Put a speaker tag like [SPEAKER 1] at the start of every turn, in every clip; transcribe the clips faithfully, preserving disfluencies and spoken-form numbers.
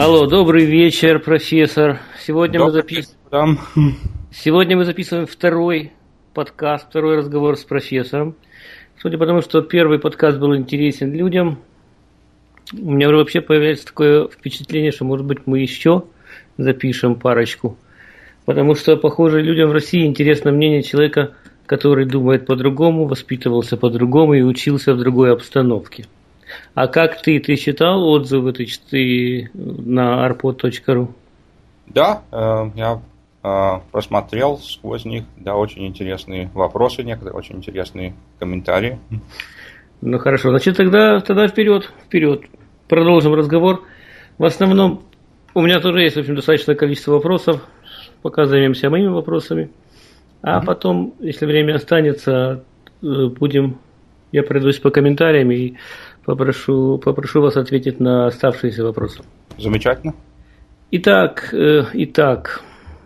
[SPEAKER 1] Алло, добрый вечер, профессор. Сегодня мы, запис... Сегодня мы записываем второй подкаст, второй разговор с профессором. Судя по тому, что первый подкаст был интересен людям, у меня вообще появляется такое впечатление, что, может быть, мы еще запишем парочку. Потому что, похоже, людям в России интересно мнение человека, который думает по-другому, воспитывался по-другому и учился в другой обстановке. А как ты? Ты читал отзывы ты, ты на арпод точка ру?
[SPEAKER 2] Да, э, я э, просмотрел сквозь них. Да, очень интересные вопросы некоторые, очень интересные комментарии.
[SPEAKER 1] Ну хорошо, значит тогда, тогда вперед, вперед. Продолжим разговор. В основном у меня тоже есть, в общем, достаточное количество вопросов. Пока займемся моими вопросами. А mm-hmm. потом, если время останется, будем, я пройдусь по комментариям и Попрошу, попрошу вас ответить на оставшиеся вопросы.
[SPEAKER 2] Замечательно.
[SPEAKER 1] Итак, э, итак,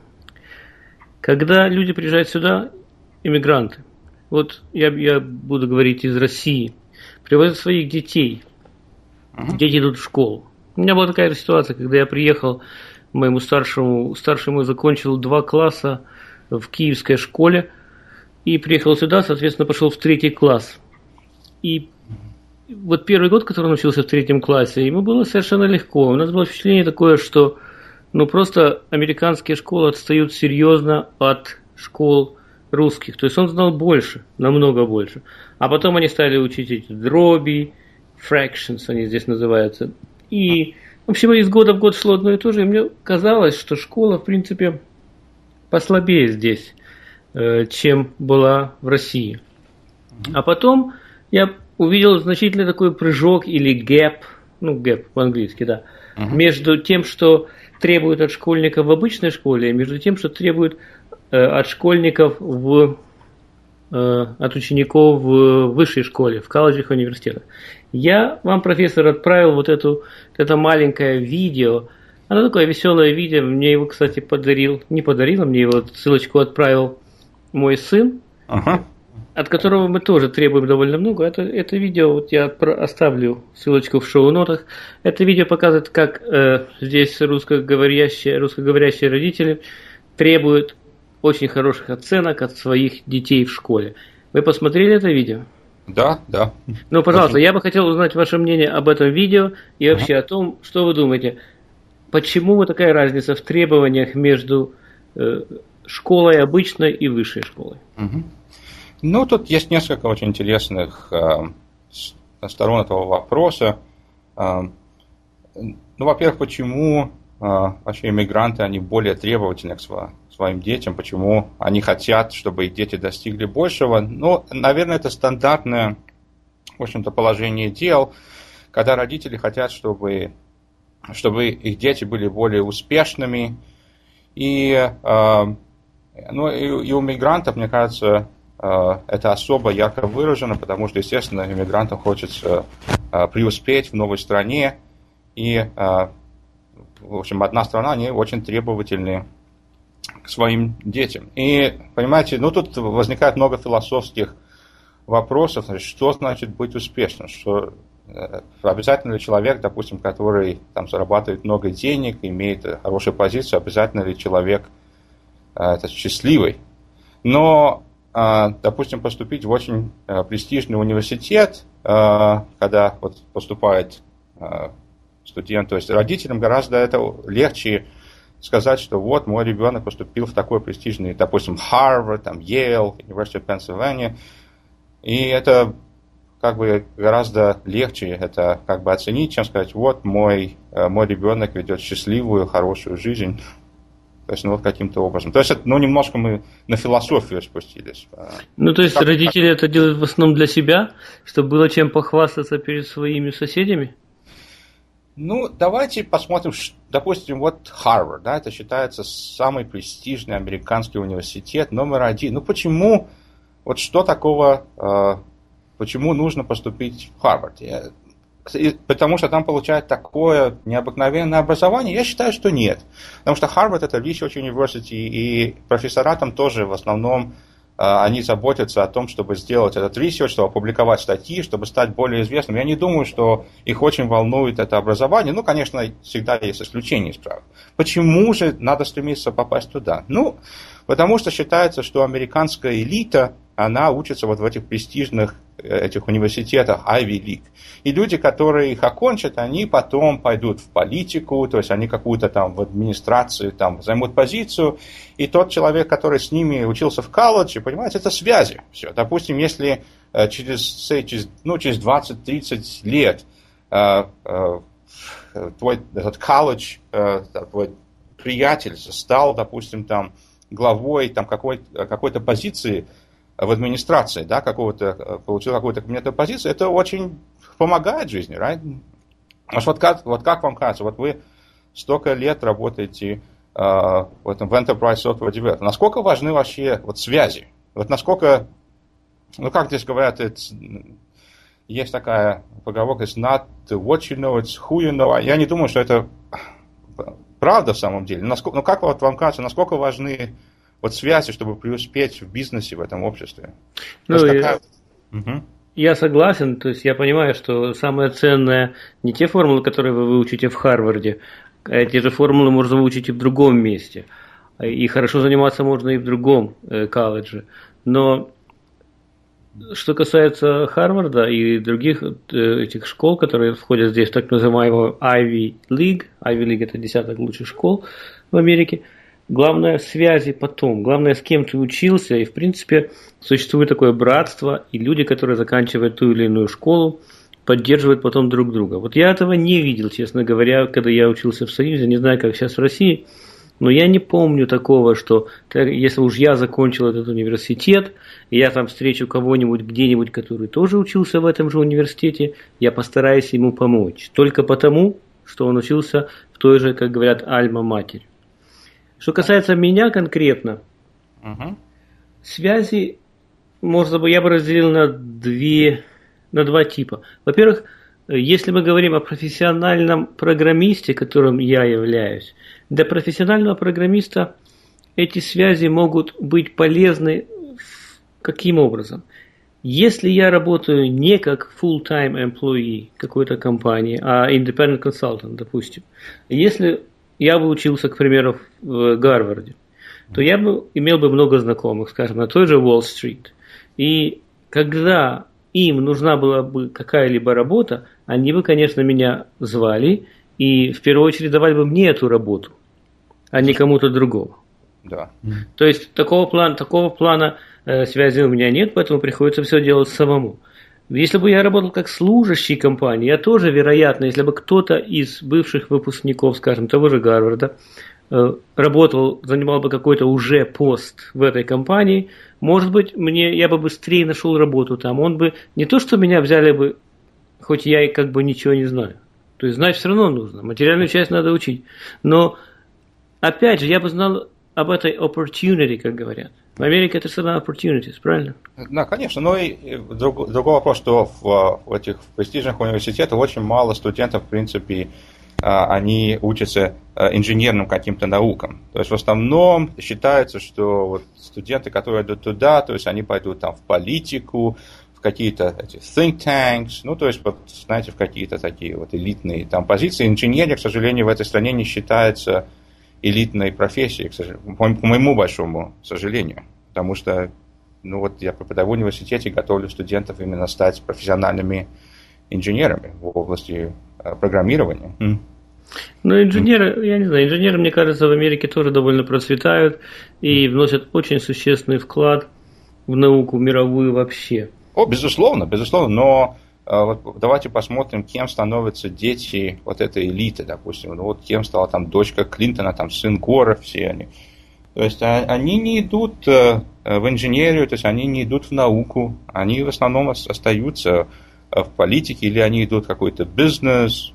[SPEAKER 1] когда люди приезжают сюда, иммигранты, вот я, я буду говорить из России, привозят своих детей, uh-huh. дети идут в школу. У меня была такая ситуация, когда я приехал, моему старшему, старшему закончил два класса в киевской школе и приехал сюда, соответственно, пошел в третий класс. И вот первый год, который он учился в третьем классе, ему было совершенно легко. У нас было впечатление такое, что ну просто американские школы отстают серьезно от школ русских. То есть он знал больше, намного больше. А потом они стали учить эти дроби, fractions они здесь называются. И в общем из года в год шло одно и то же. И мне казалось, что школа в принципе послабее здесь, чем была в России. А потом я увидел значительный такой прыжок или gap, ну gap по-английски, да, uh-huh. между тем, что требуют от школьников в обычной школе, и между тем, что требуют э, от школьников в, э, от учеников в высшей школе, в колледжах и университетах. Я вам, профессор, отправил вот эту, это маленькое видео. Оно такое веселое видео, мне его, кстати, подарил, не подарил, мне его ссылочку отправил мой сын.
[SPEAKER 2] Uh-huh.
[SPEAKER 1] От которого мы тоже требуем довольно много. Это, это видео, вот я оставлю ссылочку в шоу-нотах. Это видео показывает, как э, здесь русскоговорящие, русскоговорящие родители требуют очень хороших оценок от своих детей в школе. Вы посмотрели это видео?
[SPEAKER 2] Да, да.
[SPEAKER 1] Ну, пожалуйста, я бы хотел узнать ваше мнение об этом видео и вообще uh-huh. о том, что вы думаете. Почему вот такая разница в требованиях между э, школой обычной и высшей школой?
[SPEAKER 2] Uh-huh. Ну, тут есть несколько очень интересных э, сторон этого вопроса. Э, ну, во-первых, почему э, вообще иммигранты, они более требовательны к сво- своим детям, почему они хотят, чтобы их дети достигли большего. Ну, наверное, это стандартное, в общем-то, положение дел, когда родители хотят, чтобы, чтобы их дети были более успешными. И, э, ну, и, и у иммигрантов, мне кажется, это особо ярко выражено, потому что, естественно, иммигрантам хочется преуспеть в новой стране. И, в общем, одна страна, они очень требовательны к своим детям. И, понимаете, ну тут возникает много философских вопросов. Значит, что значит быть успешным? Что, обязательно ли человек, допустим, который там, зарабатывает много денег, имеет хорошую позицию, обязательно ли человек это, счастливый? Но допустим, поступить в очень престижный университет, когда вот поступает студент, то есть родителям гораздо это легче сказать, что вот мой ребенок поступил в такой престижный, допустим, Harvard, там, Yale, University of Pennsylvania, и это как бы гораздо легче это как бы оценить, чем сказать, вот мой, мой ребенок ведет счастливую, хорошую жизнь. То есть, ну, вот каким-то образом. То есть, ну, немножко мы на философию спустились.
[SPEAKER 1] Ну, то есть, как, родители как... это делают в основном для себя, чтобы было чем похвастаться перед своими соседями?
[SPEAKER 2] Ну, давайте посмотрим, допустим, вот Harvard, да, это считается самый престижный американский университет, номер один. Ну, почему, вот что такого, э, почему нужно поступить в Harvard? Потому что там получают такое необыкновенное образование? Я считаю, что нет. Потому что Harvard это research university, и профессора там тоже в основном они заботятся о том, чтобы сделать этот research, чтобы опубликовать статьи, чтобы стать более известным. Я не думаю, что их очень волнует это образование. Ну, конечно, всегда есть исключения из правил. Почему же надо стремиться попасть туда? Ну, потому что считается, что американская элита, она учится вот в этих престижных этих университетах Ivy League. И люди, которые их окончат, они потом пойдут в политику, то есть они какую-то там в администрации там займут позицию. И тот человек, который с ними учился в колледже, понимаете, это связи. Все. Допустим, если через, через, ну, через двадцать-тридцать лет э, э, твой этот колледж, э, твой приятель стал, допустим, там главой там, какой, какой-то позиции в администрации, да, какого-то, получил какую-то кабинетную позицию, это очень помогает жизни, right? Вот как, вот как вам кажется, вот вы столько лет работаете э, в этом в Enterprise Software Development, насколько важны вообще вот связи? Вот насколько, ну как здесь говорят, есть такая поговорка, it's not what you know, it's who you know. Я не думаю, что это правда в самом деле. Насколько, ну как вот вам кажется, насколько важны вот связи, чтобы преуспеть в бизнесе, в этом обществе?
[SPEAKER 1] Ну,
[SPEAKER 2] какая...
[SPEAKER 1] я, угу. я согласен, то есть я понимаю, что самое ценное не те формулы, которые вы выучите в Харварде, а те же формулы можно выучить и в другом месте. И хорошо заниматься можно и в другом э, колледже. Но что касается Харварда и других э, этих школ, которые входят здесь в так называемую Ivy League, Ivy League это десяток лучших школ в Америке, главное связи потом, главное с кем ты учился, и в принципе существует такое братство, и люди, которые заканчивают ту или иную школу, поддерживают потом друг друга. Вот я этого не видел, честно говоря, когда я учился в Союзе, не знаю, как сейчас в России, но я не помню такого, что если уж я закончил этот университет, и я там встречу кого-нибудь где-нибудь, который тоже учился в этом же университете, я постараюсь ему помочь, только потому, что он учился в той же, как говорят, альма-матери. Что касается меня конкретно, uh-huh. связи, можно бы, я бы разделил на, две, на два типа. Во-первых, если мы говорим о профессиональном программисте, которым я являюсь, для профессионального программиста эти связи могут быть полезны каким образом? Если я работаю не как full-time employee какой-то компании, а independent consultant, допустим, если я бы учился, к примеру, в Гарварде, то я бы имел бы много знакомых, скажем, на той же Уолл-стрит. И когда им нужна была бы какая-либо работа, они бы, конечно, меня звали и в первую очередь давали бы мне эту работу, а не кому-то другому.
[SPEAKER 2] Да.
[SPEAKER 1] То есть такого плана, такого плана э, связи у меня нет, поэтому приходится все делать самому. Если бы я работал как служащий компании, я тоже, вероятно, если бы кто-то из бывших выпускников, скажем, того же Гарварда, работал, занимал бы какой-то уже пост в этой компании, может быть, мне, я бы быстрее нашел работу там. Он бы не то, что меня взяли бы, хоть я и как бы ничего не знаю. То есть знать все равно нужно, материальную часть надо учить. Но, опять же, я бы знал об этой opportunity, как говорят. В Америке это всегда opportunities, правильно?
[SPEAKER 2] Да, конечно. Но и друг, другой вопрос, что в, в этих престижных университетах очень мало студентов, в принципе, они учатся инженерным каким-то наукам. То есть в основном считается, что вот студенты, которые идут туда, то есть они пойдут там в политику, в какие-то эти think tanks, ну то есть, вот, знаете, в какие-то такие вот элитные там позиции. Инженерия, к сожалению, в этой стране не считается элитной профессией, к сожалению, по моему большому сожалению. Потому что, ну вот я преподаю в университете, готовлю студентов именно стать профессиональными инженерами в области программирования. Mm.
[SPEAKER 1] Ну, инженеры, mm. я не знаю, инженеры, мне кажется, в Америке тоже довольно процветают и вносят очень существенный вклад в науку мировую вообще.
[SPEAKER 2] О, безусловно, безусловно, но вот давайте посмотрим, кем становятся дети вот этой элиты, допустим. Ну, вот кем стала там дочка Клинтона, там сын Гора, все они. То есть они не идут в инженерию, то есть они не идут в науку, они в основном остаются в политике, или они идут в какой-то бизнес.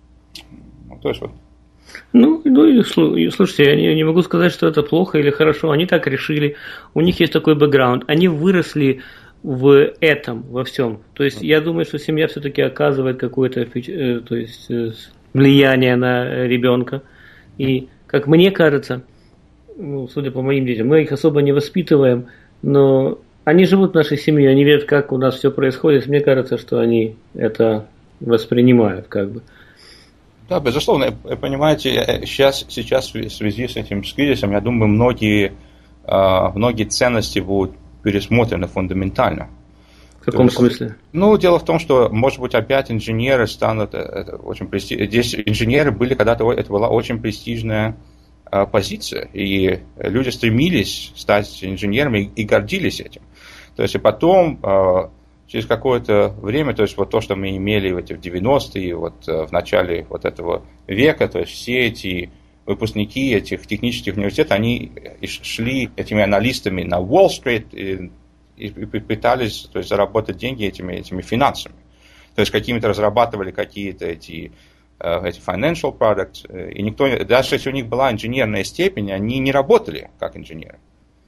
[SPEAKER 2] Ну, то есть вот.
[SPEAKER 1] Ну, ну и, слушайте, я не могу сказать, что это плохо или хорошо. Они так решили, у них есть такой бэкграунд. Они выросли в этом, во всем. То есть я думаю, что семья все-таки оказывает какое-то то есть, влияние на ребенка. И, как мне кажется, ну, судя по моим детям, мы их особо не воспитываем Но они живут в нашей семье, они видят, как у нас все происходит. Мне кажется, что они это воспринимают как бы.
[SPEAKER 2] Да, безусловно. Понимаете, сейчас, сейчас в связи с этим с кризисом, я думаю, многие, многие ценности будут пересмотрены фундаментально.
[SPEAKER 1] В каком есть, смысле?
[SPEAKER 2] Ну, дело в том, что, может быть, опять инженеры станут это очень престижно. Здесь инженеры были когда-то, это была очень престижная а, позиция, и люди стремились стать инженерами и, и гордились этим. То есть, и потом, а, через какое-то время, то есть, вот то, что мы имели в этих девяностые, вот в начале вот этого века, то есть, все эти выпускники этих технических университетов, они шли этими аналистами на Уолл-стрит и и пытались, то есть, заработать деньги этими, этими финансами. То есть какими-то разрабатывали какие-то эти, эти financial products, и никто, даже если у них была инженерная степень, они не работали как инженеры.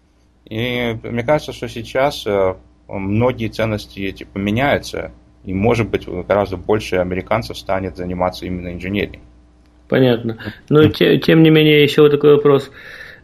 [SPEAKER 2] И мне кажется, что сейчас многие ценности эти поменяются, и, может быть, гораздо больше американцев станет заниматься именно инженерией.
[SPEAKER 1] Понятно. Но тем не менее, еще вот такой вопрос.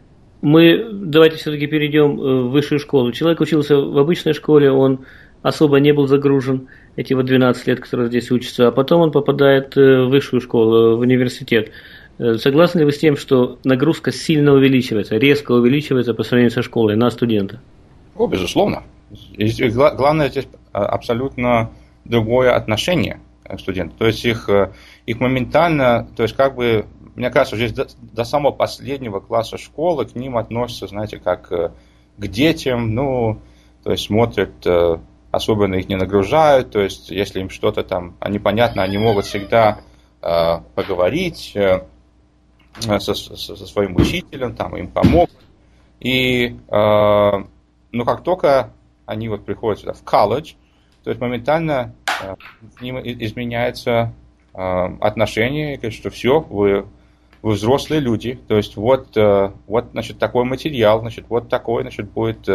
[SPEAKER 1] Мы давайте все-таки перейдем в высшую школу. Человек учился в обычной школе, он особо не был загружен эти вот двенадцать лет, которые здесь учатся, а потом он попадает в высшую школу, в университет. Согласны ли вы с тем, что нагрузка сильно увеличивается, резко увеличивается по сравнению со школой на студента?
[SPEAKER 2] О, безусловно. И главное здесь абсолютно другое отношение к студентам. То есть их, их моментально, то есть как бы мне кажется, здесь до, до самого последнего класса школы к ним относятся, знаете, как к детям, ну, то есть смотрят, особенно их не нагружают, то есть если им что-то там непонятно, они могут всегда э, поговорить э, со, со, со своим учителем, там им помогут. И, э, ну, как только они вот приходят сюда в колледж, то есть моментально э, к ним изменяется э, отношение, и говорят, что все, вы Вы взрослые люди, то есть вот, вот, значит, такой материал, значит, вот такой, значит, будет,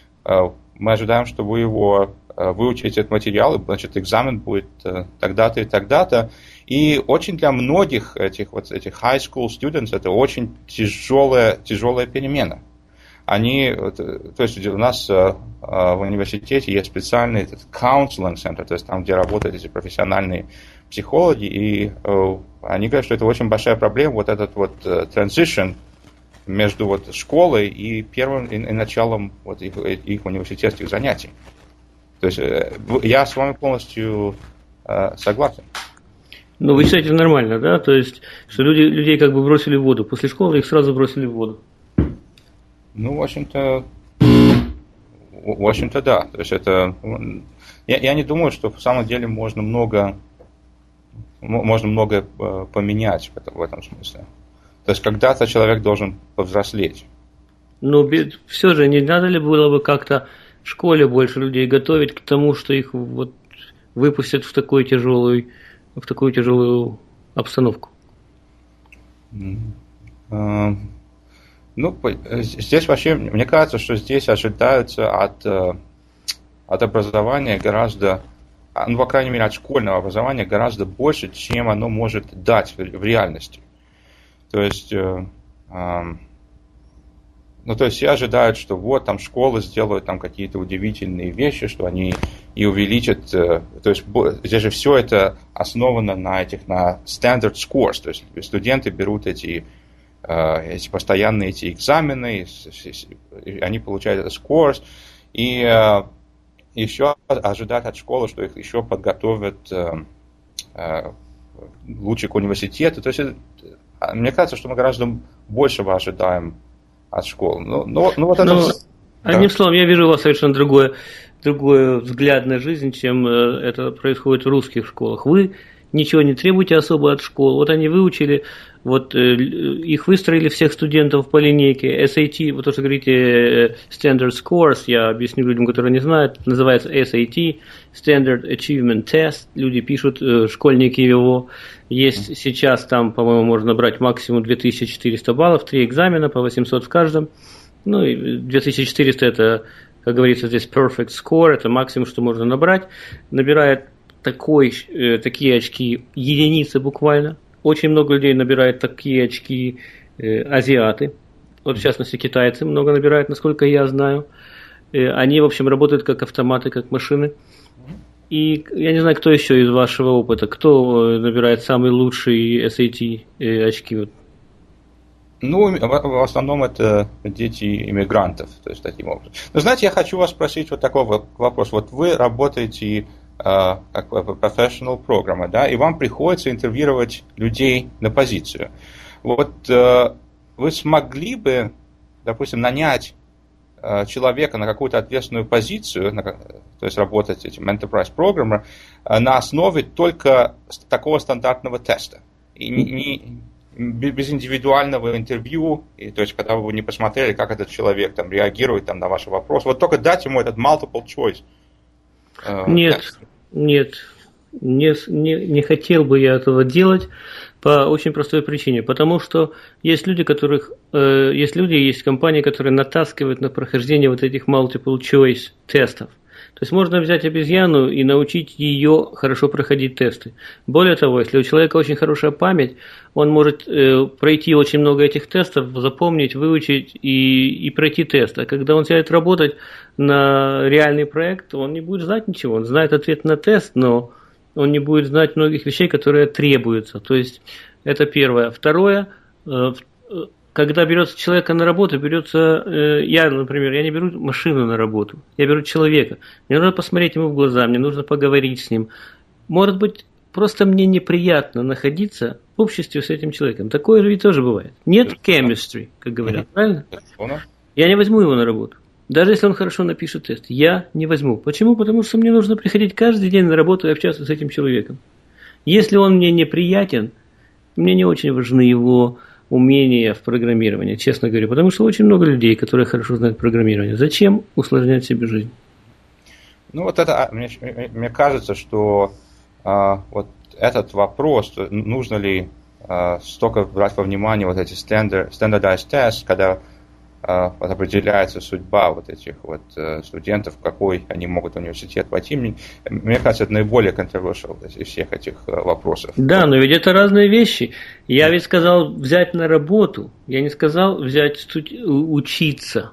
[SPEAKER 2] мы ожидаем, что вы его выучите этот материал, и, значит, экзамен будет тогда-то и тогда-то. И очень для многих этих вот этих high school students это очень тяжелая, тяжелая перемена. Они, то есть у нас в университете есть специальный этот counseling center, то есть там, где работают эти профессиональные психологи, и они говорят, что это очень большая проблема, вот этот вот transition между вот школой и первым и, и началом вот их, их университетских занятий. То есть я с вами полностью э, согласен.
[SPEAKER 1] Ну, вы считаете нормально, да? То есть, что люди, людей как бы бросили в воду. После школы их сразу бросили в воду.
[SPEAKER 2] Ну, в общем-то, в общем-то, да. То есть это, я, я не думаю, что в самом деле можно много, можно много поменять в этом, в этом смысле. То есть когда-то человек должен повзрослеть.
[SPEAKER 1] Но все же не надо ли было бы как-то в школе больше людей готовить к тому, что их вот выпустят в такую тяжелую, в такую тяжелую обстановку?
[SPEAKER 2] Uh, ну, здесь вообще, мне кажется, что здесь ожидаются от, от образования гораздо, ну, по крайней мере, от школьного образования гораздо больше, чем оно может дать в, в реальности. То есть, э, э, ну, то есть все ожидают, что вот там школы сделают там какие-то удивительные вещи, что они и увеличат, э, то есть здесь же все это основано на этих, на standard scores, то есть студенты берут эти, э, эти постоянные эти экзамены, и они получают это scores, и э, еще ожидают от школы, что их еще подготовят э, э, лучше к университету, то есть мне кажется, что мы гораздо большего ожидаем от школы. Ну, ну, ну, вот это...
[SPEAKER 1] ну, одним да. словом, я вижу у вас совершенно другой, другой взгляд на жизнь, чем это происходит в русских школах. Вы ничего не требуете особо от школ. Вот они выучили, вот их выстроили всех студентов по линейке. эс эй ти, вы тоже говорите Standard Scores, я объясню людям, которые не знают, называется эс эй ти, Standard Achievement Test. Люди пишут, школьники его. Есть сейчас там, по-моему, можно брать максимум две тысячи четыреста баллов, три экзамена по восемьсот в каждом. Ну и две тысячи четыреста это, как говорится здесь, perfect score, это максимум, что можно набрать. Набирает такой, э, такие очки единицы буквально. Очень много людей набирает такие очки э, азиаты. Вот в частности китайцы много набирают, насколько я знаю. Они, в общем, работают как автоматы, как машины. И я не знаю, кто еще из вашего опыта, кто набирает самые лучшие эс эй ти очки?
[SPEAKER 2] Ну, в основном это дети иммигрантов, то есть таким образом. Но знаете, я хочу вас спросить вот такой вопрос. Вот вы работаете uh, как professional программа, да, и вам приходится интервьюировать людей на позицию. Вот uh, вы смогли бы, допустим, нанять человека на какую-то ответственную позицию, на, то есть работать этим enterprise programmer, на основе только такого стандартного теста. И не, не, без индивидуального интервью, и, то есть когда вы не посмотрели, как этот человек там, реагирует там, на ваши вопросы. Вот только дать ему этот multiple choice.
[SPEAKER 1] Э, нет, тест. нет. Не, не, не хотел бы я этого делать по очень простой причине. Потому что есть люди, которых, э, есть люди, есть компании, которые натаскивают на прохождение вот этих multiple choice тестов. То есть можно взять обезьяну и научить ее хорошо проходить тесты. Более того, если у человека очень хорошая память, он может э, пройти очень много этих тестов, запомнить, выучить и, и пройти тест. А когда он сядет работать на реальный проект, он не будет знать ничего. Он знает ответ на тест, но он не будет знать многих вещей, которые требуются. То есть это первое. Второе, когда берется человека на работу, берется, я, например, я не беру машину на работу, я беру человека. Мне нужно посмотреть ему в глаза, мне нужно поговорить с ним. Может быть, просто мне неприятно находиться в обществе с этим человеком. Такое же ведь тоже бывает. Нет chemistry, как говорят, правильно? Я не возьму его на работу. Даже если он хорошо напишет тест, я не возьму. Почему? Потому что мне нужно приходить каждый день на работу и общаться с этим человеком. Если он мне неприятен, мне не очень важны его умения в программировании, честно говоря. Потому что очень много людей, которые хорошо знают программирование. Зачем усложнять себе жизнь?
[SPEAKER 2] Ну вот это, мне, мне кажется, что а, вот этот вопрос, нужно ли а, столько брать во внимание вот эти standard, standardized tests, когда Вот определяется судьба вот этих вот студентов, в какой они могут в университет пойти. Мне, мне кажется, это наиболее controversial из всех этих вопросов.
[SPEAKER 1] Да, но ведь это разные вещи. Я ведь сказал взять на работу, я не сказал взять учиться.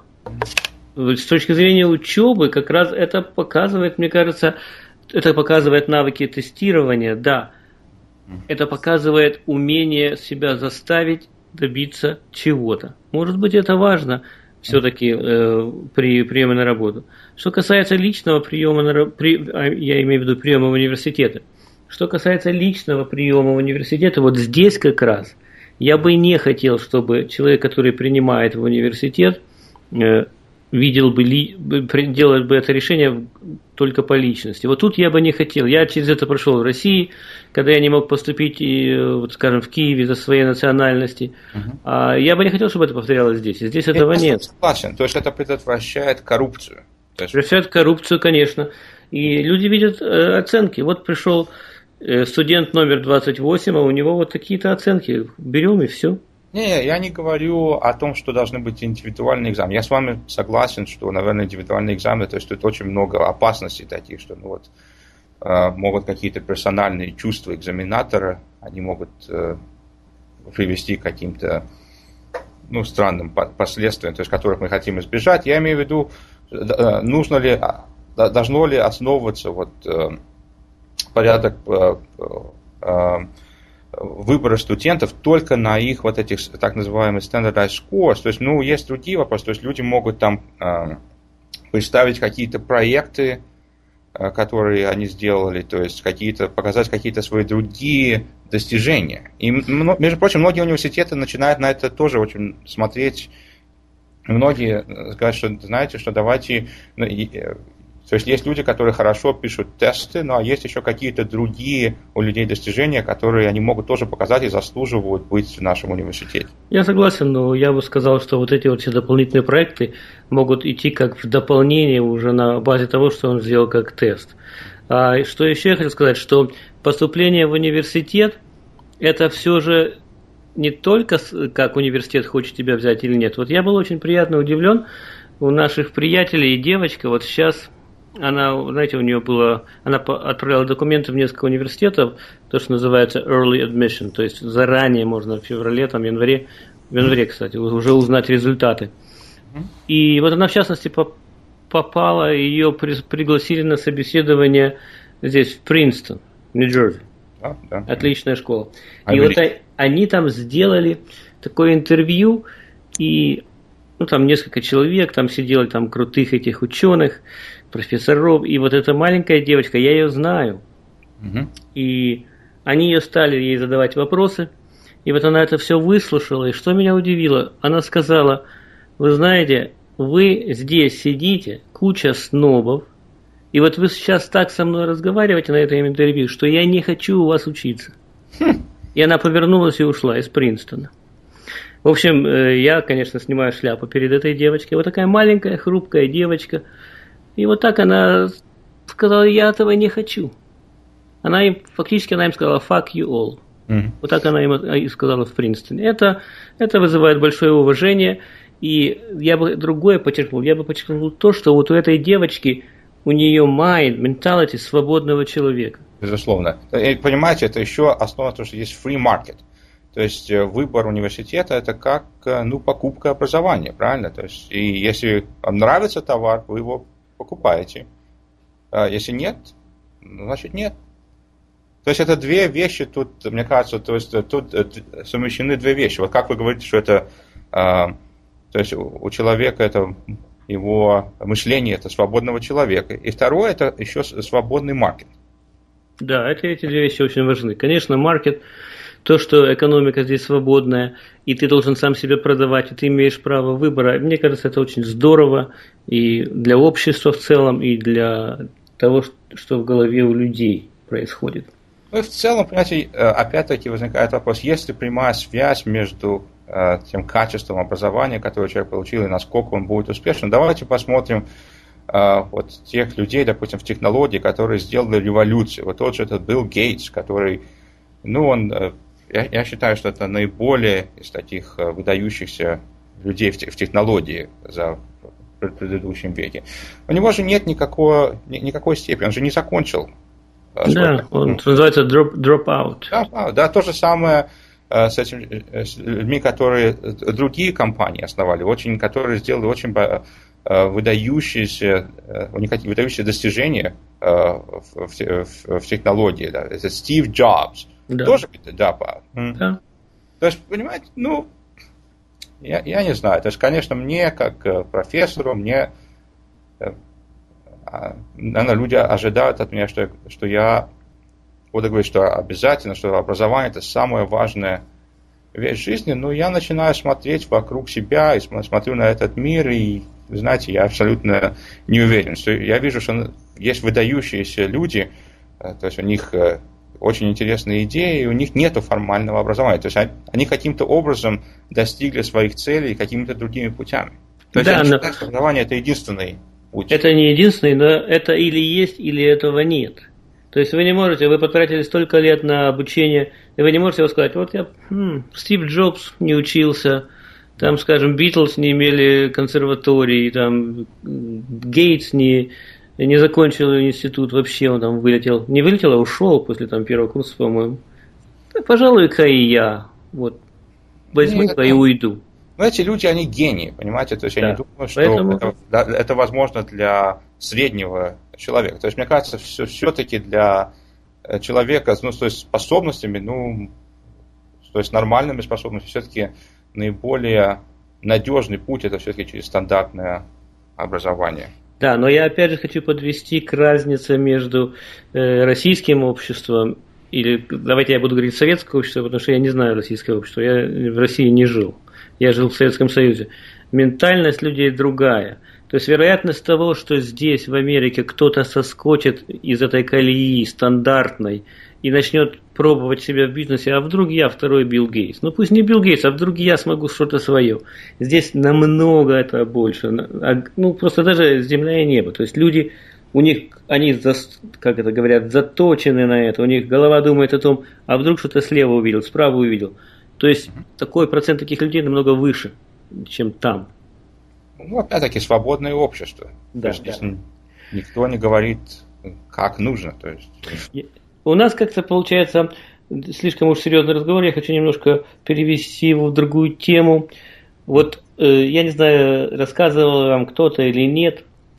[SPEAKER 1] С точки зрения учебы, как раз это показывает, мне кажется, это показывает навыки тестирования, да. Это показывает умение себя заставить добиться чего-то. Может быть, это важно все-таки э, при приеме на работу. Что касается личного приема, на, при, я имею в виду приема в университеты. Что касается личного приема в университеты, вот здесь как раз я бы не хотел, чтобы человек, который принимает в университет, э, видел бы, ли, делать бы это решение только по личности. Вот тут я бы не хотел. Я через это прошел в России, когда я не мог поступить, и, вот, скажем, в Киеве за своей национальности. Uh-huh. А я бы не хотел, чтобы это повторялось здесь. И здесь я этого нет.
[SPEAKER 2] Согласен. То есть это предотвращает коррупцию.
[SPEAKER 1] есть... Предотвращает коррупцию, конечно. И люди видят э, оценки. Вот пришел э, студент номер двадцать восемь, а у него вот такие-то оценки. Берем и все.
[SPEAKER 2] Не, я не говорю о том, что должны быть индивидуальные экзамены. Я с вами согласен, что, наверное, индивидуальные экзамены, то есть тут очень много опасностей таких, что ну, вот, э, могут какие-то персональные чувства экзаменатора, они могут э, привести к каким-то ну, странным последствиям, то есть которых мы хотим избежать. Я имею в виду, э, нужно ли, должно ли основываться вот, э, порядок э, э, выбора студентов только на их вот этих так называемых standardized scores. То есть, ну, есть другие вопросы. То есть, люди могут там э, представить какие-то проекты, э, которые они сделали, то есть, какие-то, показать какие-то свои другие достижения. И, между прочим, многие университеты начинают на это тоже очень смотреть. Многие говорят, что, знаете, что давайте... Ну, и, то есть, есть люди, которые хорошо пишут тесты, ну, а есть еще какие-то другие у людей достижения, которые они могут тоже показать и заслуживают быть в нашем университете.
[SPEAKER 1] Я согласен, но я бы сказал, что вот эти вот все дополнительные проекты могут идти как в дополнение уже на базе того, что он сделал как тест. А что еще я хотел сказать, что поступление в университет – это все же не только как университет хочет тебя взять или нет. Вот я был очень приятно удивлен, у наших приятелей девочка вот сейчас... Она, знаете, у нее было, она отправляла документы в несколько университетов, то, что называется early admission, то есть заранее можно в феврале, там, январе, в январе, кстати, уже узнать результаты. И вот она, в частности, попала, ее при, пригласили на собеседование здесь, в Принстон, Нью-Джерси.
[SPEAKER 2] Да, да.
[SPEAKER 1] Отличная школа.
[SPEAKER 2] I
[SPEAKER 1] и
[SPEAKER 2] believe.
[SPEAKER 1] вот они там сделали такое интервью, и ну, там несколько человек, там сидели там крутых этих ученых, профессоров, и вот эта маленькая девочка, я ее знаю.
[SPEAKER 2] Угу.
[SPEAKER 1] И они ее стали ей задавать вопросы, и вот она это все выслушала, и что меня удивило, она сказала: вы знаете, вы здесь сидите, куча снобов, и вот вы сейчас так со мной разговариваете на этом интервью, что я не хочу у вас учиться. Хм. И она повернулась и ушла из Принстона. В общем, я, конечно, снимаю шляпу перед этой девочкой. Вот такая маленькая, хрупкая девочка. И вот так она сказала: я этого не хочу. Она им, фактически она им сказала: fuck you all. Mm-hmm. Вот так она им и сказала в Принстоне. Это, это вызывает большое уважение. И я бы другое подчеркнул. Я бы подчеркнул то, что вот у этой девочки, у нее mind, mentality свободного человека.
[SPEAKER 2] Безусловно. И, понимаете, это еще основа того, что есть free market. То есть выбор университета – это как ну, покупка образования, правильно? То есть, и если вам нравится товар, вы его покупаете. А если нет, значит нет. То есть это две вещи тут, мне кажется, то есть тут совмещены две вещи. Вот как вы говорите, что это, то есть у человека это его мышление, это свободного человека. И второе – это еще свободный маркет.
[SPEAKER 1] Да, эти, эти две вещи очень важны. Конечно, маркет, то, что экономика здесь свободная, и ты должен сам себя продавать, и ты имеешь право выбора, мне кажется, это очень здорово и для общества в целом, и для того, что в голове у людей происходит.
[SPEAKER 2] Ну и в целом, понимаете, опять-таки возникает вопрос, есть ли прямая связь между тем качеством образования, которое человек получил, и насколько он будет успешен. Давайте посмотрим вот тех людей, допустим, в технологии, которые сделали революцию. Вот тот же этот Билл Гейтс, который, ну, он, я, я считаю, что это наиболее из таких выдающихся людей в, в технологии за предыдущем веке. У него же нет никакого, никакой степени, он же не закончил.
[SPEAKER 1] Да, он называется drop, drop out.
[SPEAKER 2] Да, да, то же самое с этими с людьми, которые другие компании основали, очень, которые сделали очень выдающиеся, выдающиеся достижения в, в, в технологии. Да. Это Стив Джобс. Да. Тоже drop out. Да. То есть, понимаете, ну, я, я не знаю. То есть, конечно, мне, как профессору, мне, наверное, люди ожидают от меня, что, что я буду говорить, что обязательно, что образование – это самая важная вещь жизни, но я начинаю смотреть вокруг себя и смотрю на этот мир, и, знаете, я абсолютно не уверен. Что я вижу, что есть выдающиеся люди, то есть у них очень интересные идеи, и у них нет формального образования. То есть они каким-то образом достигли своих целей какими-то другими путями. То есть да, я но... считаю, что образование – это единственный путь.
[SPEAKER 1] Это не единственный, но это или есть, или этого нет. То есть вы не можете, вы потратили столько лет на обучение, и вы не можете сказать: вот я, хм, Стив Джобс не учился, там, скажем, Битлз не имели консерватории, там, Гейтс не, не закончил институт, вообще он там вылетел, не вылетел, а ушел после там первого курса, по-моему. Да, пожалуй-ка и я, вот, возьму-ка и уйду.
[SPEAKER 2] Но эти люди, они гении, понимаете, то есть да. Я не думаю, что Поэтому... это, да, это возможно для среднего человека. То есть, мне кажется, все, все-таки для человека ну, то есть, способностями, ну, то есть нормальными способностями, все-таки наиболее надежный путь это все-таки через стандартное образование.
[SPEAKER 1] Да, но я опять же хочу подвести к разнице между э, российским обществом, или давайте я буду говорить советское общество, потому что я не знаю российское общество, я в России не жил. Я жил в Советском Союзе. Ментальность людей другая. То есть вероятность того, что здесь, в Америке, кто-то соскочит из этой колеи стандартной и начнет пробовать себя в бизнесе, а вдруг я второй Билл Гейтс. Ну пусть не Билл Гейтс, а вдруг я смогу что-то свое. Здесь намного это больше. Ну просто даже земля и небо. То есть люди, у них, они, как это говорят, заточены на это. У них голова думает о том, а вдруг что-то слева увидел, справа увидел. То есть такой процент таких людей намного выше, чем там.
[SPEAKER 2] Ну, опять-таки, свободное общество.
[SPEAKER 1] Да,
[SPEAKER 2] то есть, да. Никто не говорит, как нужно. То есть...
[SPEAKER 1] У нас как-то получается слишком уж серьезный разговор. Я хочу немножко перевести его в другую тему. Вот, э, я не знаю, рассказывал вам кто-то или нет,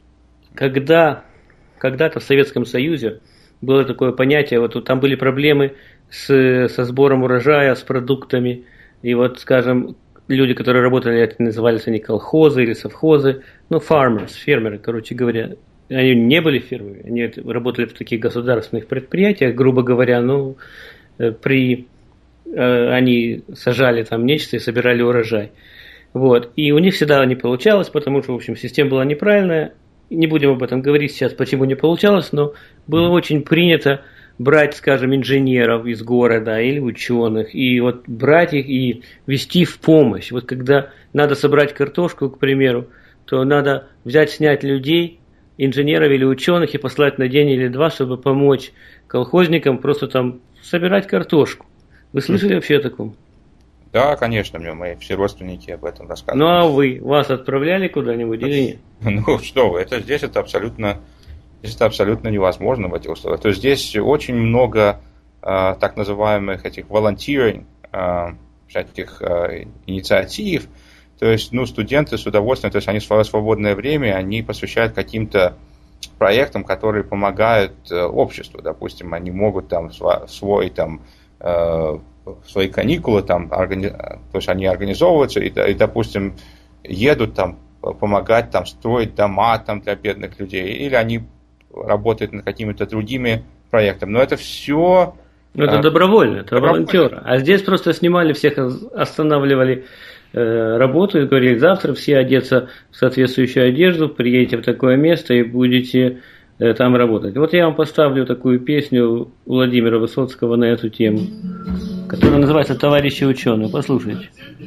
[SPEAKER 1] когда когда-то в Советском Союзе было такое понятие, вот там были проблемы с, со сбором урожая, с продуктами, и вот, скажем, люди, которые работали, это назывались они колхозы или совхозы, ну, farmers, фермеры, короче говоря, они не были фермерами, они работали в таких государственных предприятиях, грубо говоря, ну, при, они сажали там нечто и собирали урожай. Вот. И у них всегда не получалось, потому что, в общем, система была неправильная. Не будем об этом говорить сейчас, почему не получалось, но было очень принято брать, скажем, инженеров из города или ученых, и вот брать их и вести в помощь. Вот когда надо собрать картошку, к примеру, то надо взять, снять людей, инженеров или ученых и послать на день или два, чтобы помочь колхозникам просто там собирать картошку. Вы слышали вообще о таком?
[SPEAKER 2] Да, конечно, мне мои все родственники об этом рассказывали.
[SPEAKER 1] Ну а вы, вас отправляли куда-нибудь или нет?
[SPEAKER 2] Ну что вы, это здесь это абсолютно, здесь это абсолютно невозможно в этих условиях. То есть здесь очень много э, так называемых этих volunteering, э, всяких э, инициатив. То есть, ну, студенты с удовольствием, то есть они свое свободное время, они посвящают каким-то проектам, которые помогают э, обществу. Допустим, они могут там свой там э, свои каникулы, там, органи... то есть они организовываются и, и, допустим, едут там помогать там, строить дома там, для бедных людей, или они работают над какими-то другими проектами. Но это все...
[SPEAKER 1] Ну, это а, добровольно, это добровольно. Волонтеры. А здесь просто снимали всех, останавливали э, работу и говорили, завтра все одеться в соответствующую одежду, приедете в такое место и будете э, там работать. Вот я вам поставлю такую песню Владимира Высоцкого на эту тему, которая называется «Товарищи ученые». Послушайте.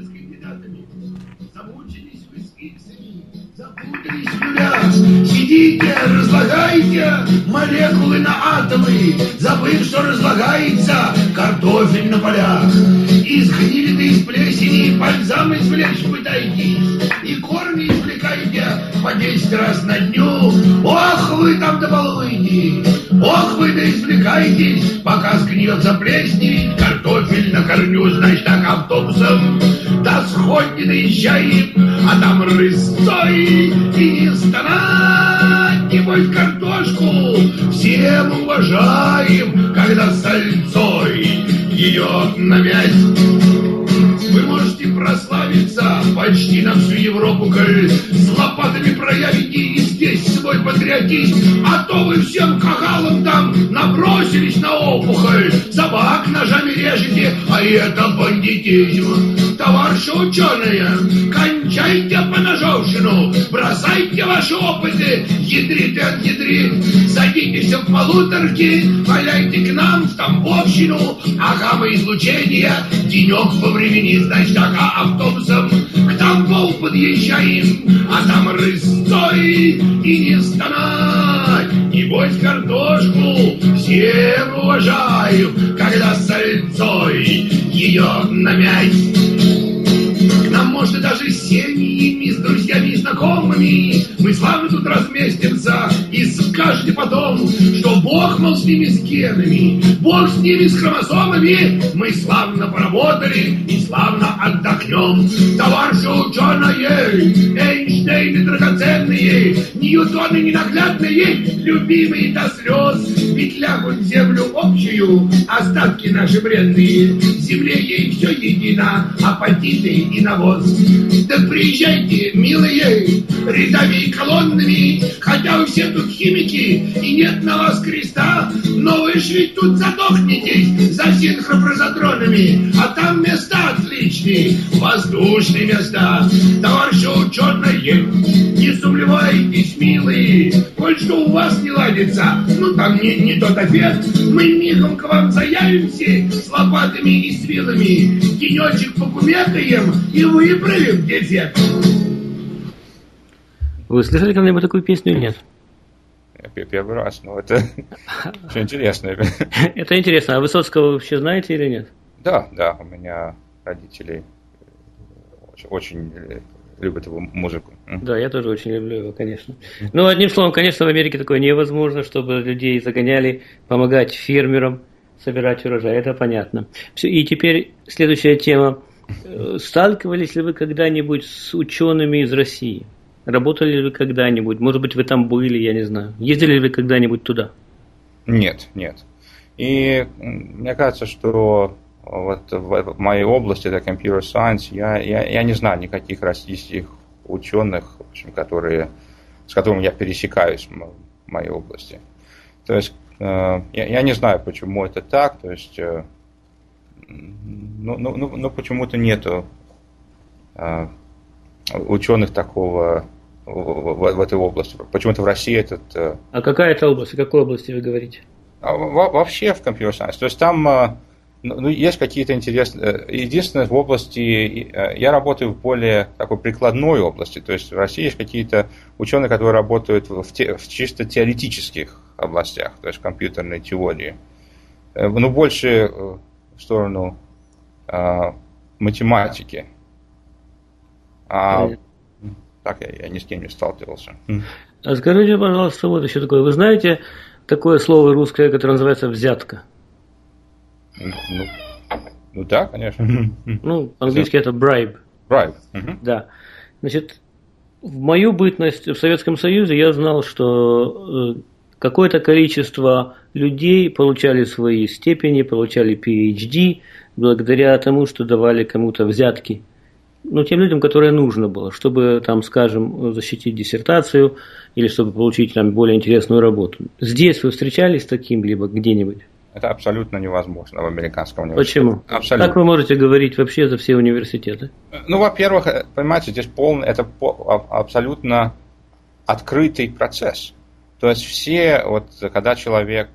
[SPEAKER 3] Сидите, разлагайте молекулы на атомы, забыв, что разлагается картофель на полях. Из гнили да из плесени бальзам извлечь пытаетесь, и корни извлекаете по десять раз на дню. Ох, вы там добалуете, ох, вы да извлекаетесь, пока сгниет заплесневит картофель на корню. Значит, так автобусом до сходни доезжаем, а там рысцой и не стонать, небось картошку всем уважаем, когда сальцой ее намять. Вы можете прославиться почти на всю Европу, коль с лопатами проявите и здесь свой патриотизм, а то вы всем кагалам там набросились на опухоль, собак ножами режете, а это бандитизм. Товарищи ученые, кончайте поножовщину, бросайте ваши опыты, ядрит и отъядрит, садитесь в полуторки, валяйте к нам в Тамбовщину, а гамма-излучение денек по времени. Значит, так, а автобусом к Тамбову подъезжаем, а там рысцой и не стонать. Небось картошку всем уважаем, когда сальцой ее намять. К нам можно даже с семьями, с друзьями и знакомыми. Мы славно тут разместимся и скажете потом, что Бог, мол, с ними с генами, Бог с ними с хромосомами. Мы славно поработали и славно отдохнем. Товарищи ученые, Эйнштейны драгоценные, Ньютоны ненаглядные, любимые до слез, ведь лягут в землю общую остатки наши бренные. Земле ей все едино, апатиты и навоз. Да приезжайте, милые, рядами и колоннами, хотя вы все тут химики, и нет на вас креста, но вы ж ведь тут задохнетесь за синхропрозотронами, а там места отличные, воздушные места. Товарищи ученые, не сумлевайтесь, милые, коль что у вас не ладится, ну там не, не тот ответ, мы мигом к вам заявимся с лопатами и с вилами, денечек покумекаем и выправим дефект.
[SPEAKER 1] Вы слышали когда-нибудь такую песню или нет?
[SPEAKER 2] Я первый раз, но это все интересно.
[SPEAKER 1] Это интересно. А Высоцкого вы вообще знаете или нет?
[SPEAKER 2] Да, да, у меня родители очень, очень любят его музыку.
[SPEAKER 1] Да, я тоже очень люблю его, конечно. Ну, одним словом, конечно, в Америке такое невозможно, чтобы людей загоняли помогать фермерам собирать урожай. Это понятно. Все, и теперь следующая тема. Сталкивались ли вы когда-нибудь с учеными из России? Работали ли вы когда-нибудь? Может быть, вы там были, я не знаю. Ездили ли вы когда-нибудь туда?
[SPEAKER 2] Нет, нет. И мне кажется, что вот в моей области, это Computer Science, я, я, я не знаю никаких российских ученых, в общем, которые, с которыми я пересекаюсь в моей области. То есть э, я, я не знаю, почему это так, то есть э, ну, ну, ну, ну, почему-то нету э, ученых такого в, в, в этой области. Почему-то в России этот... Э,
[SPEAKER 1] а какая это область? О какой области вы говорите?
[SPEAKER 2] Во, вообще в Computer Science. То есть там э, ну, есть какие-то интересные... Единственное, в области... Я работаю в более такой прикладной области. То есть в России есть какие-то ученые, которые работают в, те, в чисто теоретических областях, то есть в компьютерной теории. Ну, больше в сторону э, математики. А так я, я ни с кем не сталкивался.
[SPEAKER 1] А скажите, пожалуйста, вот еще такое. Вы знаете такое слово русское, которое называется «взятка»?
[SPEAKER 2] Ну, ну да, конечно.
[SPEAKER 1] Ну, по-английски это bribe.
[SPEAKER 2] Bribe. Uh-huh.
[SPEAKER 1] Да. Значит, в мою бытность в Советском Союзе я знал, что какое-то количество людей получали свои степени, получали пи эйч ди благодаря тому, что давали кому-то взятки. Ну, тем людям, которые нужно было, чтобы, там, скажем, защитить диссертацию или чтобы получить там более интересную работу. Здесь вы встречались с таким либо где-нибудь?
[SPEAKER 2] Это абсолютно невозможно в американском университете.
[SPEAKER 1] Почему?
[SPEAKER 2] Абсолютно.
[SPEAKER 1] Как вы можете говорить вообще за все университеты?
[SPEAKER 2] Ну, во-первых, понимаете, здесь полный, это абсолютно открытый процесс. То есть все, вот когда человек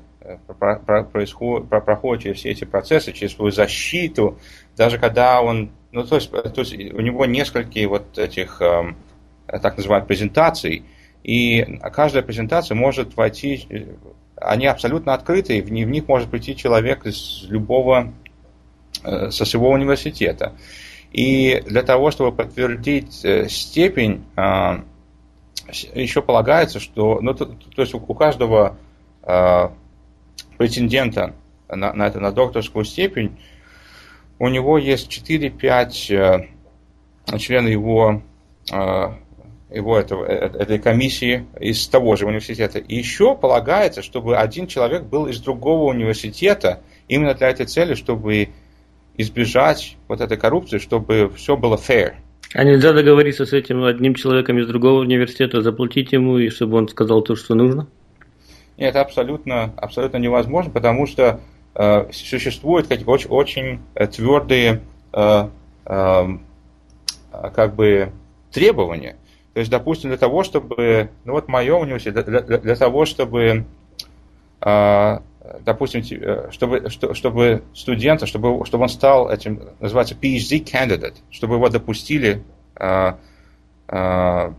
[SPEAKER 2] происходит, проходит через все эти процессы, через свою защиту, даже когда он, ну, то есть, то есть у него несколько вот этих, так называемых, презентаций, и каждая презентация может войти... Они абсолютно открыты, и в них может прийти человек из любого, со своего университета. И для того, чтобы подтвердить степень, еще полагается, что, ну, то, то есть у каждого претендента на, на, на докторскую степень, у него есть четыре-пять членов его его этого, этой комиссии из того же университета. И еще полагается, чтобы один человек был из другого университета именно для этой цели, чтобы избежать вот этой коррупции, чтобы все было fair.
[SPEAKER 1] А нельзя договориться с этим одним человеком из другого университета, заплатить ему, и чтобы он сказал то, что нужно?
[SPEAKER 2] Нет, это абсолютно, абсолютно невозможно, потому что э, существуют какие-то очень, очень твердые э, э, как бы требования. То есть, допустим, для того, чтобы, ну вот в моем университете, для, для, для того, чтобы, э, допустим, чтобы, чтобы студента, чтобы, чтобы он стал этим, называется пи эйч ди candidate, чтобы его допустили, э, э,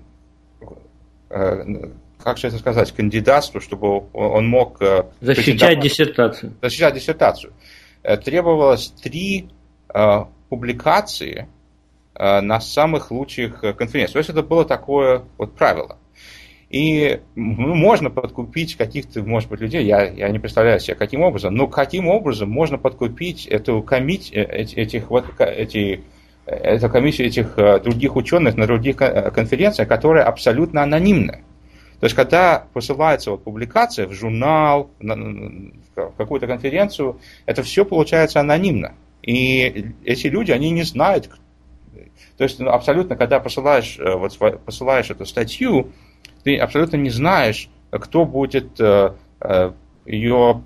[SPEAKER 2] э, как же это сказать, кандидатству, чтобы он мог...
[SPEAKER 1] Защищать диссертацию.
[SPEAKER 2] Защищать диссертацию. Требовалось три э, публикации на самых лучших конференциях. То есть это было такое вот правило. И ну, можно подкупить каких-то, может быть, людей, я, я не представляю себе, каким образом, но каким образом можно подкупить эту комиссию, этих, вот, эти, эту комиссию этих других ученых на других конференциях, которая абсолютно анонимна. То есть, когда посылается вот публикация в журнал, в какую-то конференцию, это все получается анонимно. И эти люди, они не знают. То есть, абсолютно, когда посылаешь, вот, посылаешь эту статью, ты абсолютно не знаешь, кто будет ее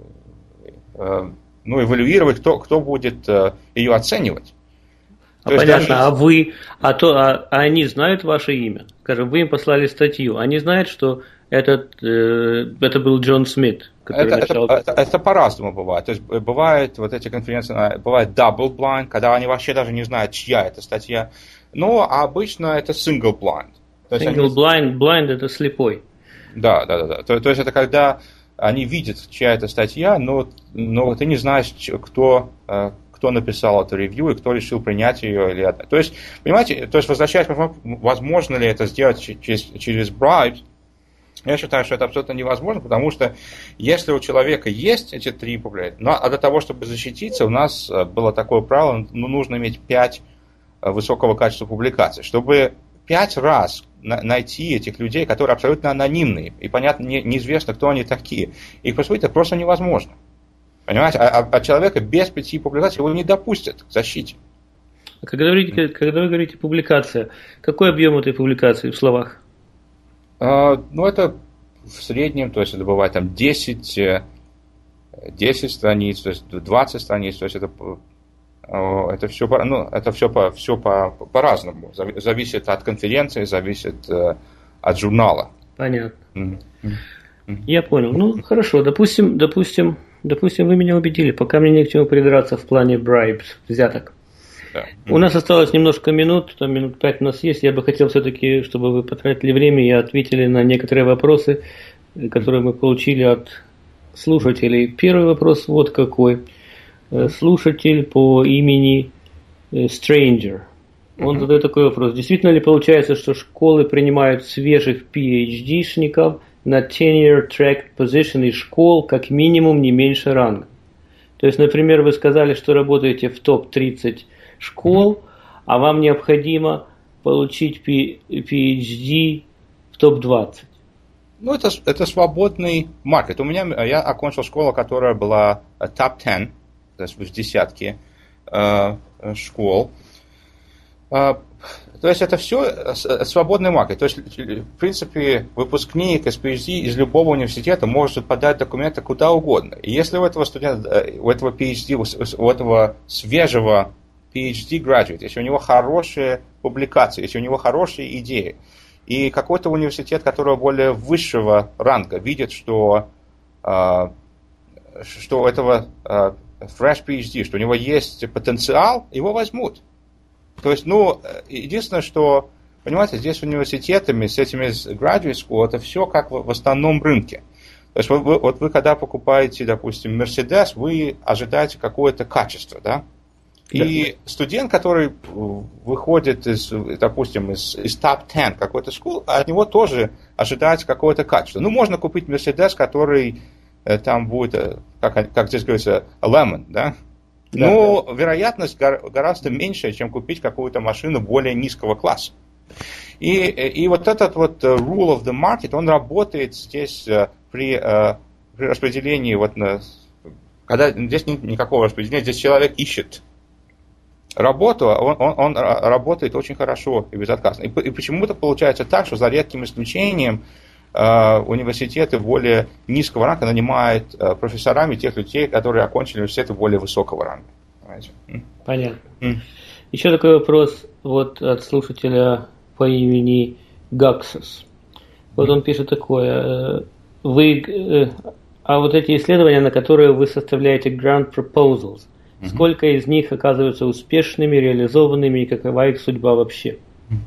[SPEAKER 2] ну, эвалюировать, кто, кто будет ее оценивать.
[SPEAKER 1] А понятно, даже... а вы, а, то, а, а они знают ваше имя? Скажем, вы им послали статью, они знают, что этот, э, это был Джон Смит, который
[SPEAKER 2] это,
[SPEAKER 1] начал...
[SPEAKER 2] это, это, это по-разному бывает. То есть бывает вот эти конференции, бывает double blind, когда они вообще даже не знают, чья это статья. Но обычно это single blind.
[SPEAKER 1] То single они... blind, blind это слепой.
[SPEAKER 2] Да, да, да, да. То, то есть это когда они видят, чья это статья, но, но ты не знаешь, кто, кто написал эту ревью и кто решил принять ее или это. То есть, понимаете, то есть возвращаясь, возможно ли это сделать через, через bribes, я считаю, что это абсолютно невозможно, потому что если у человека есть эти три публикации, ну, а для того, чтобы защититься, у нас было такое правило, ну, нужно иметь пять высокого качества публикаций. Чтобы пять раз на, найти этих людей, которые абсолютно анонимные, и, понятно, не, неизвестно, кто они такие. Их посмотреть это просто невозможно. Понимаете? А, а, а человека без пяти публикаций его не допустят к защите.
[SPEAKER 1] Когда вы говорите, когда вы говорите публикация, какой объем этой публикации в словах?
[SPEAKER 2] А, ну, это в среднем, то есть это бывает там десять, десять страниц, то есть двадцать страниц, то есть это, это все, ну, это все, по, все по, по-разному. Зависит от конференции, зависит от журнала.
[SPEAKER 1] Понятно. Mm-hmm. Я понял. Ну, хорошо, допустим, допустим, допустим, вы меня убедили, пока мне не к чему придраться в плане bribes, взяток. Да. У нас осталось немножко минут, там минут пять у нас есть. Я бы хотел все-таки, чтобы вы потратили время и ответили на некоторые вопросы, которые мы получили от слушателей. Первый вопрос вот какой. Слушатель по имени Stranger. Он mm-hmm. задает такой вопрос. Действительно ли получается, что школы принимают свежих пи эйч ди-шников на tenure track position из школ как минимум не меньше ранга? То есть, например, вы сказали, что работаете в топ тридцать школ, а вам необходимо получить пи эйч ди в топ двадцать.
[SPEAKER 2] Ну, это, это свободный маркет. У меня, я окончил школу, которая была топ десять, то есть в десятке э, школ. Э, то есть это все свободный маркет. То есть, в принципе, выпускник из пи эйч ди из любого университета может подать документы куда угодно. И если у этого студента, у этого пи эйч ди, у этого свежего пи эйч ди graduate, если у него хорошие публикации, если у него хорошие идеи, и какой-то университет, который более высшего ранга, видит, что, э, что у этого э, fresh пи эйч ди, что у него есть потенциал, его возьмут. То есть, ну, единственное, что, понимаете, здесь с университетами, с этими graduate school, это все как в, в основном рынке. То есть, вот вы, вот вы когда покупаете, допустим, Mercedes, вы ожидаете какое-то качество, да? И студент, который выходит из, допустим, из, из топ десять какой-то школы, от него тоже ожидается какое-то качество. Ну, можно купить Mercedes, который э, там будет, э, как, как здесь говорится, lemon, да? Да, но да. Вероятность гор, гораздо меньше, чем купить какую-то машину более низкого класса. И, и вот этот вот rule of the market, он работает здесь при, при распределении, вот на, когда здесь нет никакого распределения, здесь человек ищет работу, он, он, он работает очень хорошо и безотказно. И, и почему-то получается так, что за редким исключением э, университеты более низкого ранга нанимают э, профессорами тех людей, которые окончили университеты более высокого ранга. Понимаете?
[SPEAKER 1] Понятно. Mm. Еще такой вопрос вот от слушателя по имени Гаксус. Вот mm. он пишет такое. Вы, э, а вот эти исследования, на которые вы составляете grant proposals, сколько из них оказываются успешными, реализованными, и какова их судьба вообще?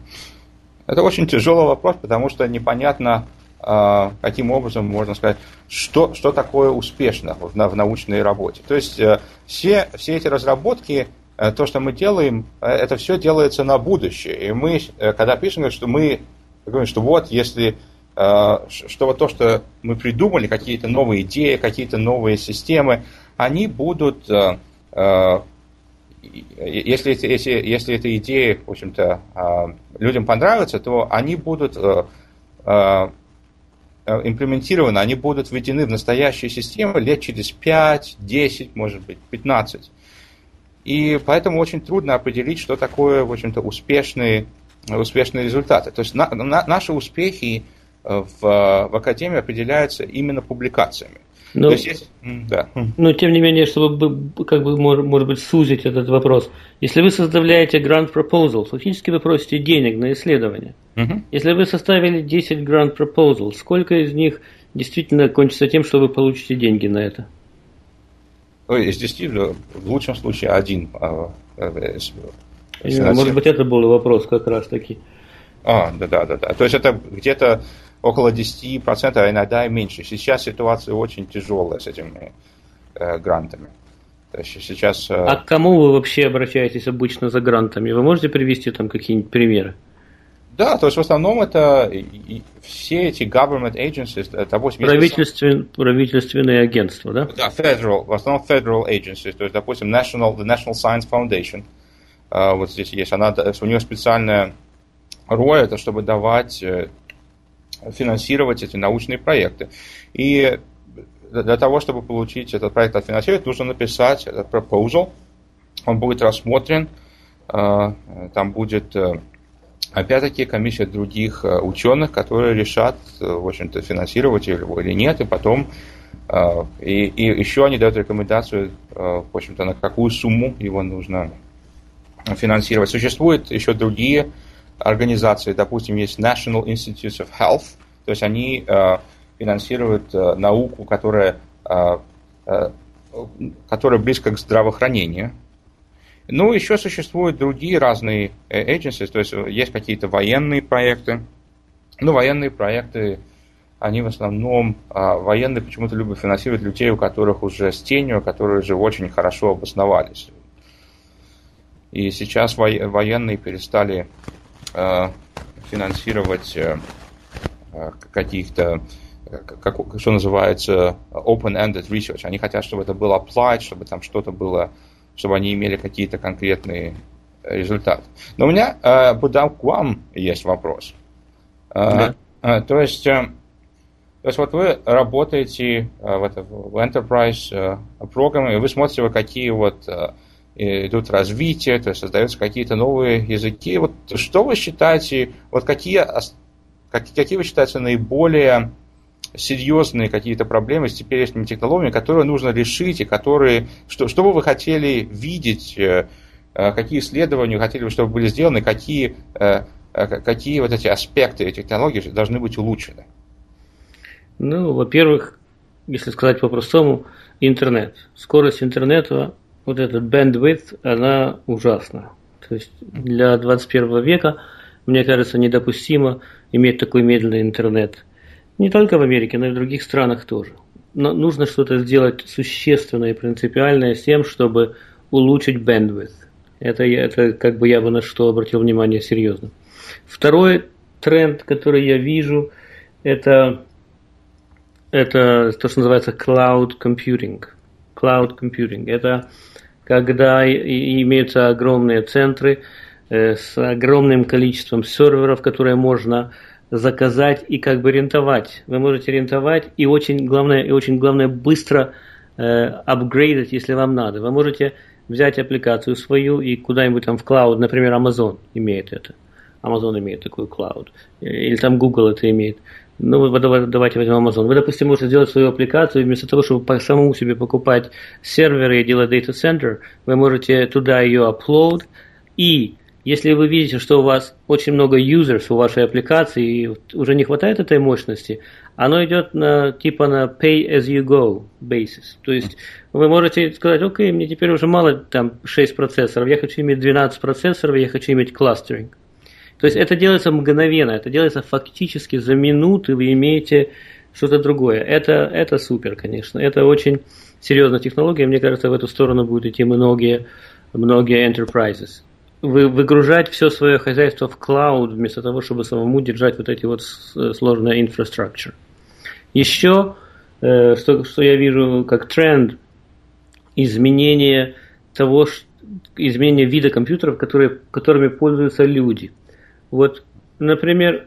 [SPEAKER 2] Это очень тяжелый вопрос, потому что непонятно, каким образом можно сказать, что, что такое успешно в, в научной работе. То есть все, все эти разработки, то, что мы делаем, это все делается на будущее. И мы, когда пишем, что мы говорим, что вот, если что вот то, что мы придумали, какие-то новые идеи, какие-то новые системы, они будут... Если, если, если эта идея, в общем-то, людям понравится, то они будут имплементированы, они будут введены в настоящие системы лет через пять, десять, может быть, пятнадцать. И поэтому очень трудно определить, что такое, в общем-то, успешные, успешные результаты. То есть на, на, наши успехи в, в академии определяются именно публикациями.
[SPEAKER 1] Но,
[SPEAKER 2] То есть, есть, да.
[SPEAKER 1] но тем не менее, чтобы как бы, может, может быть, сузить этот вопрос, если вы составляете grant proposal, фактически вы просите денег на исследование. Uh-huh. Если вы составили десять grant proposal, сколько из них действительно кончится тем, что вы получите деньги на это?
[SPEAKER 2] Ой, из десяти, в лучшем случае, один.
[SPEAKER 1] Может быть, это был вопрос как раз таки.
[SPEAKER 2] А, да, да, да, да. То есть это где-то около десять процентов, а иногда и меньше. Сейчас ситуация очень тяжелая с этими э, грантами. То есть сейчас, э...
[SPEAKER 1] А к кому вы вообще обращаетесь обычно за грантами? Вы можете привести там какие-нибудь примеры?
[SPEAKER 2] Да, то есть в основном это и, и все эти government agencies, допустим,
[SPEAKER 1] Правительствен, правительственные агентства, да?
[SPEAKER 2] Да, federal, в основном federal agencies, то есть, допустим, National, the National Science Foundation, э, вот здесь есть, она, у нее специальная роль, это чтобы давать, финансировать эти научные проекты. И для того, чтобы получить этот проект отфинансировать, нужно написать этот proposal. Он будет рассмотрен. Там будет, опять-таки, комиссия других ученых, которые решат, в общем-то, финансировать его или нет. И потом и, и еще они дают рекомендацию, в общем-то, на какую сумму его нужно финансировать. Существуют еще другие организации. Допустим, есть National Institutes of Health. То есть они финансируют э, науку, которая, э, э, которая близка к здравоохранению. Ну, еще существуют другие разные agencies, то есть есть какие-то военные проекты. Ну, военные проекты, они в основном, э, военные почему-то любят финансировать людей, у которых уже с тенью, которые уже очень хорошо обосновались. И сейчас во- военные перестали э, финансировать э, каких-то, как, что называется, open-ended research. Они хотят, чтобы это было applied, чтобы там что-то было, чтобы они имели какие-то конкретные результаты. Но у меня, э, Будам, к вам есть вопрос. Э, э, то есть, э, то есть вот вы работаете э, в, это, в enterprise э, программе, и вы смотрите, вот какие вот э, идут развития, то есть создаются какие-то новые языки. Вот что вы считаете, вот какие, какие вы считаете наиболее серьезные какие-то проблемы с теперешними технологиями, которые нужно решить, и которые, что, что бы вы хотели видеть, какие исследования вы хотели бы, чтобы были сделаны, какие, какие вот эти аспекты этих технологий должны быть улучшены?
[SPEAKER 1] Ну, во-первых, если сказать по-простому, интернет. Скорость интернета, вот этот bandwidth, она ужасна. То есть для двадцать первого века, мне кажется, недопустимо иметь такой медленный интернет. Не только в Америке, но и в других странах тоже. Но нужно что-то сделать существенное и принципиальное с тем, чтобы улучшить bandwidth. Это, это как бы я бы на что обратил внимание серьезно. Второй тренд, который я вижу, это, это то, что называется cloud computing. Cloud computing. Это когда имеются огромные центры с огромным количеством серверов, которые можно заказать и как бы рентовать. Вы можете рентовать и очень главное, и очень главное быстро э, апгрейдить, если вам надо. Вы можете взять аппликацию свою и куда-нибудь там в клауд, например, Amazon имеет это. Amazon имеет такой клауд. Или там Google это имеет. Ну, давайте возьмем Amazon. Вы, допустим, можете сделать свою аппликацию, и вместо того, чтобы по самому себе покупать серверы и делать data center, вы можете туда ее upload, и если вы видите, что у вас очень много users у вашей аппликации и уже не хватает этой мощности, оно идет на, типа на pay-as-you-go basis. То есть вы можете сказать, окей, мне теперь уже мало там шесть процессоров, я хочу иметь двенадцать процессоров, я хочу иметь кластеринг. То есть это делается мгновенно, это делается фактически за минуты, вы имеете что-то другое. Это, это супер, конечно. Это очень серьезная технология, мне кажется, в эту сторону будут идти многие, многие enterprises. Вы, выгружать все свое хозяйство в клауд, вместо того, чтобы самому держать вот эти вот сложные infrastructure. Еще, э, что, что я вижу как тренд, изменение того, изменение вида компьютеров, которые, которыми пользуются люди. Вот, например,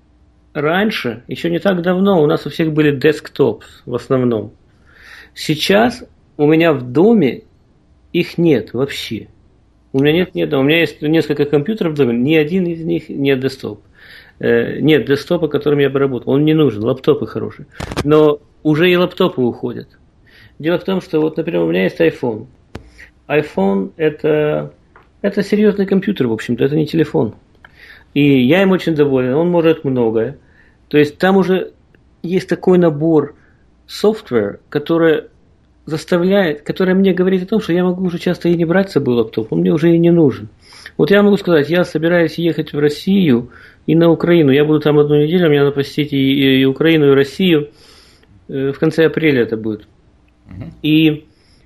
[SPEAKER 1] раньше, еще не так давно, у нас у всех были десктопы в основном. Сейчас у меня в доме их нет вообще. У меня нет, нет, у меня есть несколько компьютеров в доме, ни один из них не десктоп. Э, нет десктопа, которым я бы работал. Он не нужен, лаптопы хорошие. Но уже и лаптопы уходят. Дело в том, что вот, например, у меня есть iPhone. iPhone это, это серьезный компьютер, в общем-то, это не телефон. И я им очень доволен, он может многое. То есть там уже есть такой набор software, который заставляет, которая мне говорит о том, что я могу уже часто и не брать с собой лаптоп, он мне уже и не нужен. Вот я могу сказать, я собираюсь ехать в Россию и на Украину, я буду там одну неделю, мне надо посетить и, и Украину, и Россию, в конце апреля это будет. Uh-huh. И,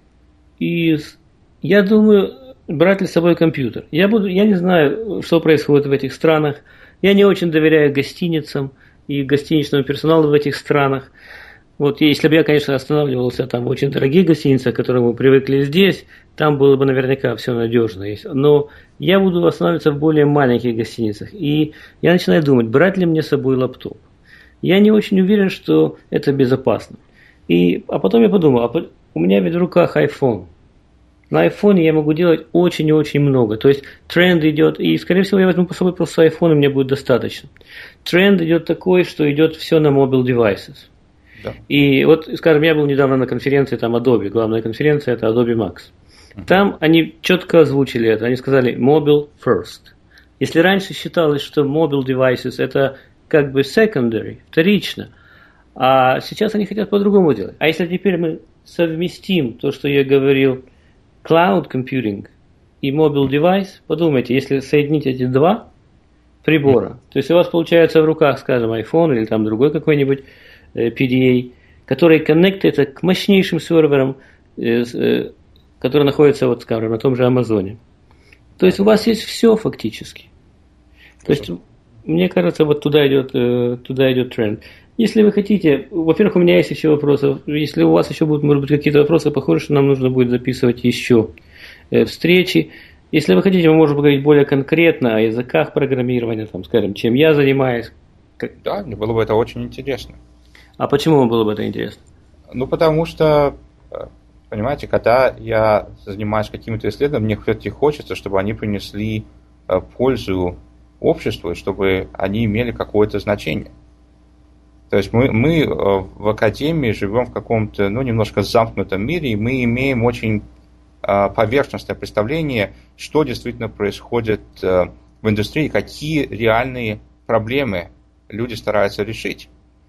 [SPEAKER 1] и я думаю, брать ли с собой компьютер. Я, буду, я не знаю, что происходит в этих странах, я не очень доверяю гостиницам и гостиничному персоналу в этих странах. Вот если бы я, конечно, останавливался там в очень дорогих гостиницах, к которым мы привыкли здесь, там было бы наверняка все надежно. Но я буду останавливаться в более маленьких гостиницах. И я начинаю думать, брать ли мне с собой лаптоп. Я не очень уверен, что это безопасно. И, а потом я подумал, а у меня ведь в руках iPhone. На айфоне я могу делать очень и очень много. То есть тренд идет, и скорее всего я возьму по собой просто iPhone, и мне будет достаточно. Тренд идет такой, что идет все на mobile devices. Да. И вот, скажем, я был недавно на конференции там Adobe, главная конференция это Adobe Max. Там они четко озвучили это, они сказали mobile first. Если раньше считалось, что mobile devices это как бы secondary, вторично, а сейчас они хотят по-другому делать. А если теперь мы совместим то, что я говорил, cloud computing и mobile device, подумайте, если соединить эти два прибора, то есть у вас получается в руках, скажем, iPhone или там другой какой-нибудь пи ди эй, который коннектится к мощнейшим серверам, которые находятся, вот, скажем, на том же Амазоне. То есть у вас есть все фактически. То есть, мне кажется, вот туда идет, туда идет тренд. Если вы хотите, во-первых, у меня есть еще вопросы. Если у вас еще будут, может быть, какие-то вопросы, похоже, что нам нужно будет записывать еще встречи. Если вы хотите, мы можем поговорить более конкретно о языках программирования, там, скажем, чем я занимаюсь.
[SPEAKER 2] Да, мне было бы это очень интересно.
[SPEAKER 1] А почему вам было бы это интересно?
[SPEAKER 2] Ну, потому что, понимаете, когда я занимаюсь какими-то исследованиями, мне все-таки хочется, чтобы они принесли пользу обществу, и чтобы они имели какое-то значение. То есть мы, мы в академии живем в каком-то, ну, немножко замкнутом мире, и мы имеем очень поверхностное представление, что действительно происходит в индустрии, какие реальные проблемы люди стараются решить.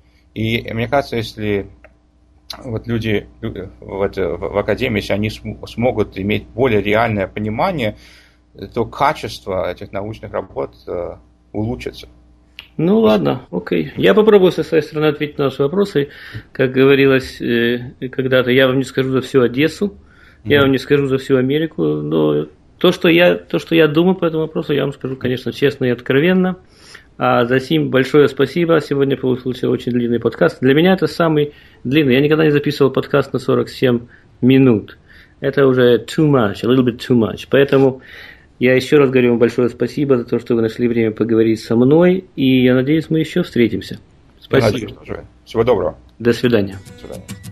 [SPEAKER 2] И мне кажется, если вот люди вот в академии, если они смогут иметь более реальное понимание, то качество этих научных работ улучшится.
[SPEAKER 1] Ну ладно, окей. Я попробую со своей стороны ответить на ваши вопросы. Как говорилось когда-то, я вам не скажу за всю Одессу, mm-hmm. я вам не скажу за всю Америку, но то, что я, то, что я думаю по этому вопросу, я вам скажу, конечно, честно и откровенно. А за сим большое спасибо. Сегодня получился очень длинный подкаст. Для меня это самый длинный. Я никогда не записывал подкаст на сорок семь минут. Это уже too much, a little bit too much. Поэтому я еще раз говорю вам большое спасибо за то, что вы нашли время поговорить со мной. И я надеюсь, мы еще встретимся. Спасибо.
[SPEAKER 2] Всего доброго.
[SPEAKER 1] До свидания.
[SPEAKER 2] До свидания.